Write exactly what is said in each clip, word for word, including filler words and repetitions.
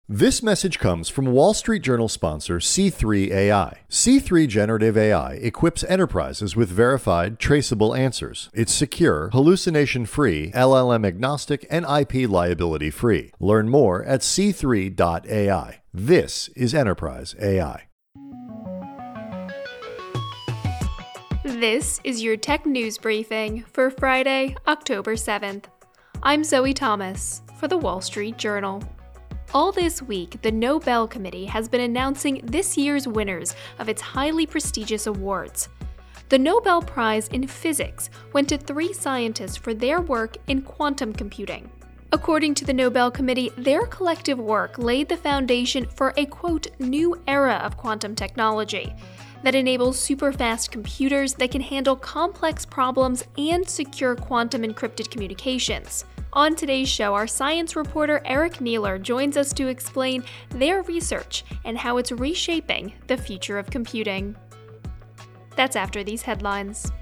This message comes from Wall Street Journal sponsor C three A I. C three Generative A I equips enterprises with verified, traceable answers. It's secure, hallucination-free, L L M-agnostic, and I P liability-free. Learn more at c three dot a i. This is Enterprise A I. This is your tech news briefing for Friday, October seventh. I'm Zoe Thomas for the Wall Street Journal. All this week, the Nobel Committee has been announcing this year's winners of its highly prestigious awards. The Nobel Prize in Physics went to three scientists for their work in quantum computing. According to the Nobel Committee, their collective work laid the foundation for a, quote, new era of quantum technology that enables super-fast computers that can handle complex problems and secure quantum encrypted communications. On today's show, our science reporter Eric Neeler joins us to explain their research and how it's reshaping the future of computing. That's after these headlines.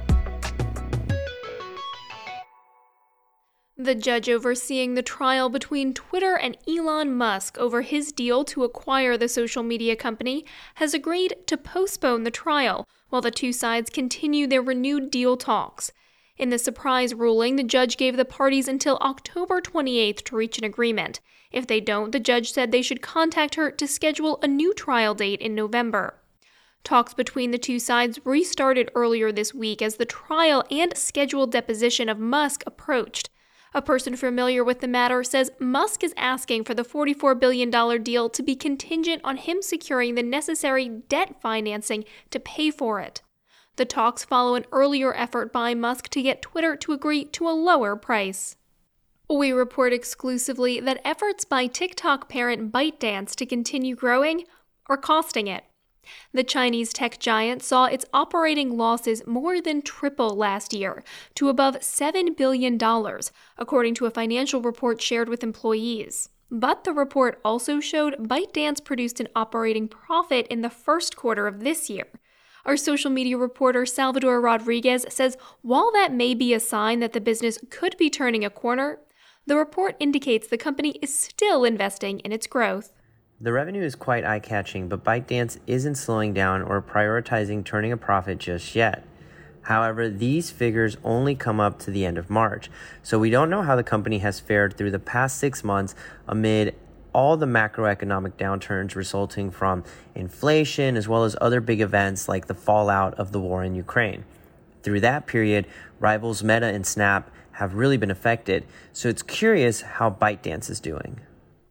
The judge overseeing the trial between Twitter and Elon Musk over his deal to acquire the social media company has agreed to postpone the trial while the two sides continue their renewed deal talks. In the surprise ruling, the judge gave the parties until October twenty-eighth to reach an agreement. If they don't, the judge said they should contact her to schedule a new trial date in November. Talks between the two sides restarted earlier this week as the trial and scheduled deposition of Musk approached. A person familiar with the matter says Musk is asking for the forty-four billion dollars deal to be contingent on him securing the necessary debt financing to pay for it. The talks follow an earlier effort by Musk to get Twitter to agree to a lower price. We report exclusively that efforts by TikTok parent ByteDance to continue growing are costing it. The Chinese tech giant saw its operating losses more than triple last year to above seven billion dollars, according to a financial report shared with employees. But the report also showed ByteDance produced an operating profit in the first quarter of this year. Our social media reporter Salvador Rodriguez says while that may be a sign that the business could be turning a corner, the report indicates the company is still investing in its growth. The revenue is quite eye-catching, but ByteDance isn't slowing down or prioritizing turning a profit just yet. However, these figures only come up to the end of March, so we don't know how the company has fared through the past six months amid all the macroeconomic downturns resulting from inflation as well as other big events like the fallout of the war in Ukraine. Through that period, rivals Meta and Snap have really been affected, so it's curious how ByteDance is doing.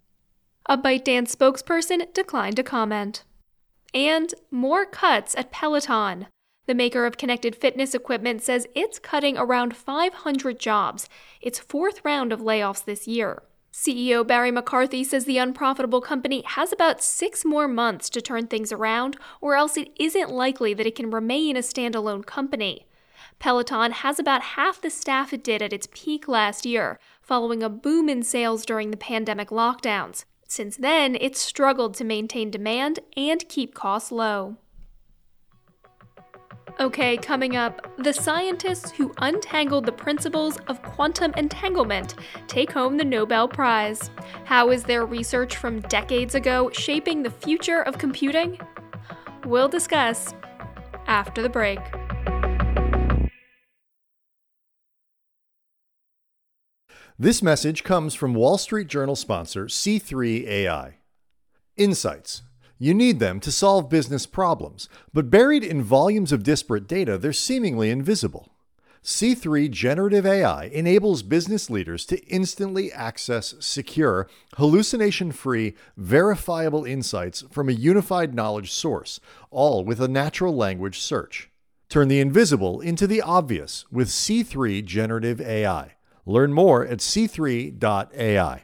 A ByteDance spokesperson declined to comment. And more cuts at Peloton. The maker of connected fitness equipment says it's cutting around five hundred jobs, its fourth round of layoffs this year. C E O Barry McCarthy says the unprofitable company has about six more months to turn things around, or else it isn't likely that it can remain a standalone company. Peloton has about half the staff it did at its peak last year, following a boom in sales during the pandemic lockdowns. Since then, it's struggled to maintain demand and keep costs low. Okay, coming up, the scientists who untangled the principles of quantum entanglement take home the Nobel Prize. How is their research from decades ago shaping the future of computing? We'll discuss after the break. This message comes from Wall Street Journal sponsor C three A I. Insights. You need them to solve business problems, but buried in volumes of disparate data, they're seemingly invisible. C three Generative A I enables business leaders to instantly access secure, hallucination-free, verifiable insights from a unified knowledge source, all with a natural language search. Turn the invisible into the obvious with C three Generative A I. Learn more at c three dot a i.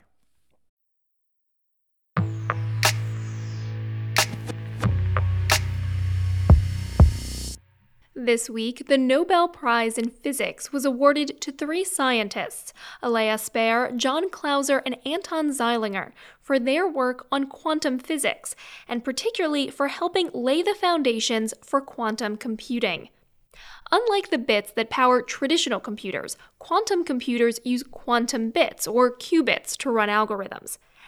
This week, the Nobel Prize in Physics was awarded to three scientists, Alea Spare, John Clauser, and Anton Zeilinger, for their work on quantum physics, and particularly for helping lay the foundations for quantum computing. Unlike the bits that power traditional computers, quantum computers use quantum bits, or qubits, to run algorithms.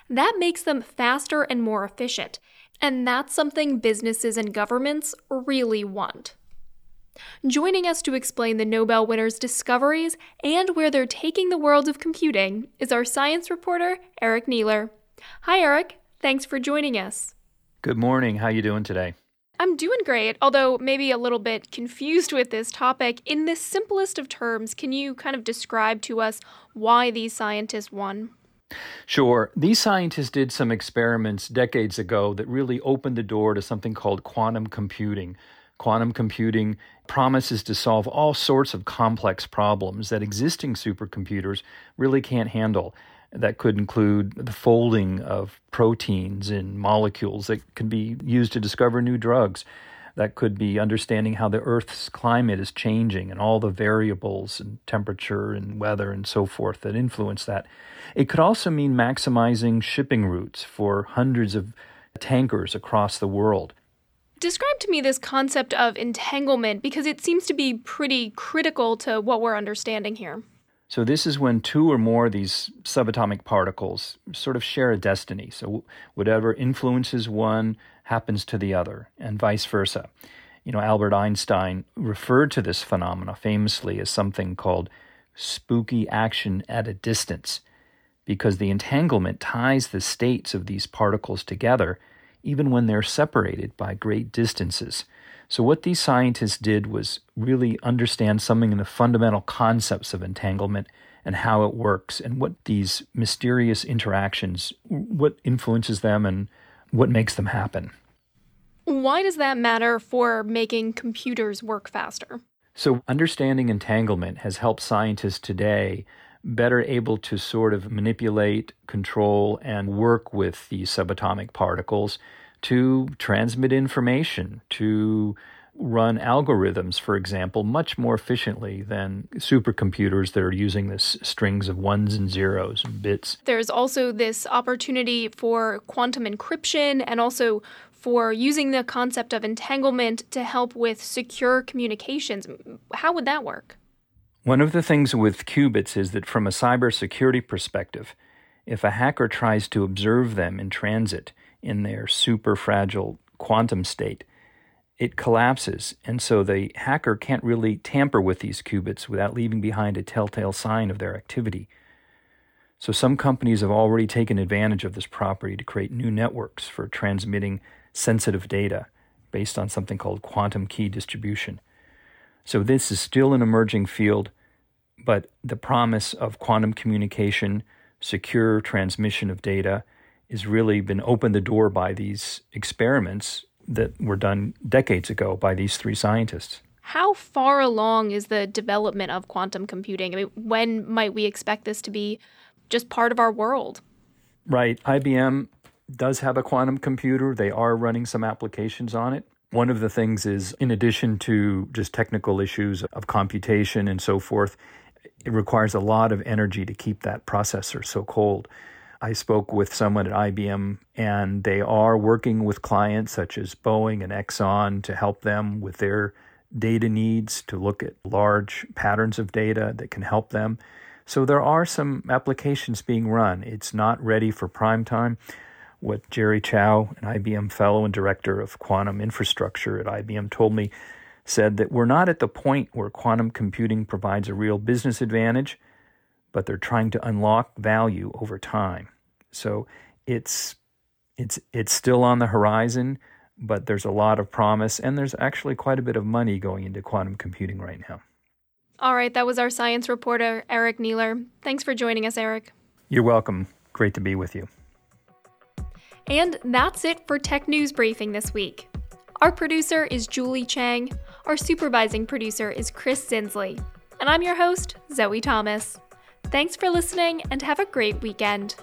That makes them faster and more efficient, and that's something businesses and governments really want. Joining us to explain the Nobel winners' discoveries and where they're taking the world of computing is our science reporter, Eric Neeler. Hi, Eric. Thanks for joining us. Good morning. How you doing today? I'm doing great, although maybe a little bit confused with this topic. In the simplest of terms, can you kind of describe to us why these scientists won? Sure. These scientists did some experiments decades ago that really opened the door to something called quantum computing. Quantum computing promises to solve all sorts of complex problems that existing supercomputers really can't handle. That could include the folding of proteins in molecules that can be used to discover new drugs. That could be understanding how the Earth's climate is changing and all the variables and temperature and weather and so forth that influence that. It could also mean maximizing shipping routes for hundreds of tankers across the world. Describe to me this concept of entanglement, because it seems to be pretty critical to what we're understanding here. So this is when two or more of these subatomic particles sort of share a destiny. So whatever influences one happens to the other, and vice versa. You know, Albert Einstein referred to this phenomena famously as something called spooky action at a distance, because the entanglement ties the states of these particles together even when they're separated by great distances. So what these scientists did was really understand something in the fundamental concepts of entanglement and how it works and what these mysterious interactions, what influences them and what makes them happen. Why does that matter for making computers work faster? So understanding entanglement has helped scientists today better able to sort of manipulate, control, and work with these subatomic particles to transmit information, to run algorithms, for example, much more efficiently than supercomputers that are using this strings of ones and zeros and bits. There's also this opportunity for quantum encryption and also for using the concept of entanglement to help with secure communications. How would that work? One of the things with qubits is that from a cybersecurity perspective, if a hacker tries to observe them in transit in their super fragile quantum state, it collapses, and so the hacker can't really tamper with these qubits without leaving behind a telltale sign of their activity. So some companies have already taken advantage of this property to create new networks for transmitting sensitive data based on something called quantum key distribution. So this is still an emerging field, but the promise of quantum communication, secure transmission of data, has really been opened the door by these experiments that were done decades ago by these three scientists. How far along is the development of quantum computing? I mean, when might we expect this to be just part of our world? Right. I B M does have a quantum computer. They are running some applications on it. One of the things is, in addition to just technical issues of computation and so forth, it requires a lot of energy to keep that processor so cold. I spoke with someone at I B M, and they are working with clients such as Boeing and Exxon to help them with their data needs, to look at large patterns of data that can help them. So there are some applications being run. It's not ready for prime time. What Jerry Chow, an I B M fellow and director of quantum infrastructure at I B M, told me, said that we're not at the point where quantum computing provides a real business advantage, but they're trying to unlock value over time. So it's it's it's still on the horizon, but there's a lot of promise, and there's actually quite a bit of money going into quantum computing right now. All right, that was our science reporter, Eric Neeler. Thanks for joining us, Eric. You're welcome. Great to be with you. And that's it for Tech News Briefing this week. Our producer is Julie Chang. Our supervising producer is Chris Zinsley. And I'm your host, Zoe Thomas. Thanks for listening, and have a great weekend.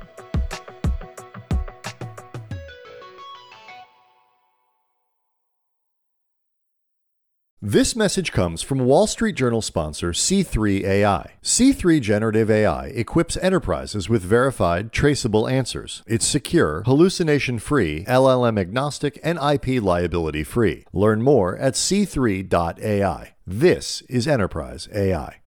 This message comes from Wall Street Journal sponsor C three A I. C three Generative A I equips enterprises with verified, traceable answers. It's secure, hallucination-free, L L M-agnostic, and I P liability-free. Learn more at c three dot A I. This is Enterprise A I.